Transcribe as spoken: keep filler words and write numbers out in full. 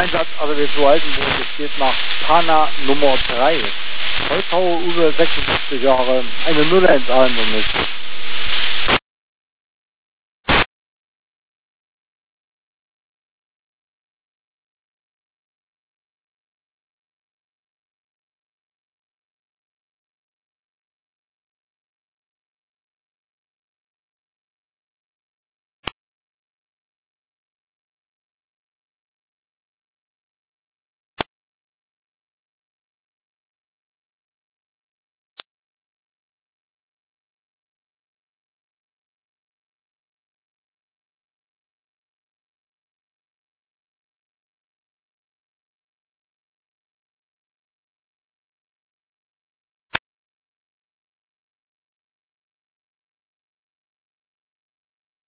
Einsatz A W zu Altenburg, es geht nach Pana Nummer drei. Holzhauer Uwe, sechsundsiebzig Jahre, eine Null eins ein und